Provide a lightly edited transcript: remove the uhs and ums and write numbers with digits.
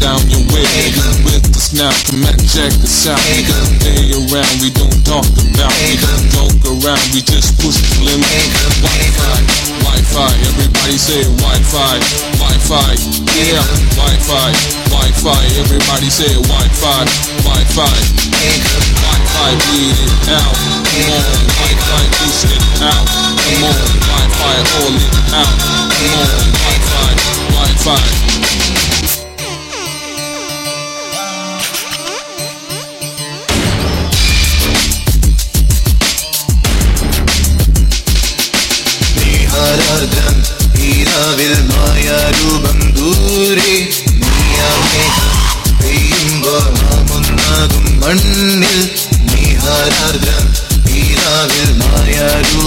down your way. With the snap, come and check us out. We don't play around, we don't talk about. We don't joke around, we just push the limit. Wi-Fi, Wi-Fi, everybody say Wi-Fi, Wi-Fi, yeah, Wi-Fi, Wi-Fi, everybody say Wi-Fi, Wi-Fi, Wi-Fi, bleed it out, come on, Wi-Fi, push it out, come on, Wi-Fi, hold it out, come on, Wi-Fi, Wi-Fi. ാർദ്രം ഈരാവിൽ മായാരൂപം ദൂരെ നീയാമേഘം പെയ്യുമ്പോൾ നാം ഒന്നാകും മണ്ണിൽ നീഹാരാർദ്രം ഈരാവിൽ മായാരൂപം